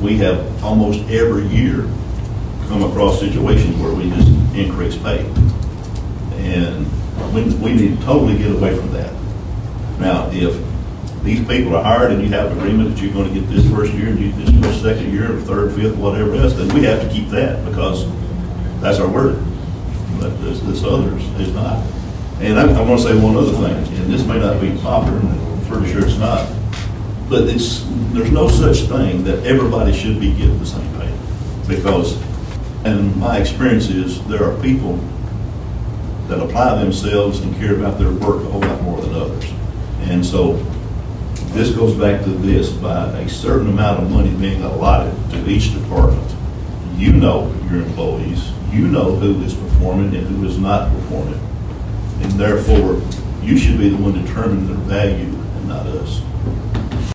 we have almost every year come across situations where we just increase pay. And we need to totally get away from that. Now, if these people are hired and you have an agreement that you're going to get this first year, and you this first, second year, or third, fifth, whatever else, then we have to keep that because that's our word. But this others is not. And I want to say one other thing, and this may not be popular, and I'm pretty sure it's not, but there's no such thing that everybody should be getting the same pay. Because, and my experience is, there are people that apply themselves and care about their work a whole lot more than others. And so this goes back to this, by a certain amount of money being allotted to each department, you know your employees, you know who is performing and who is not performing. And therefore, you should be the one determining their value and not us.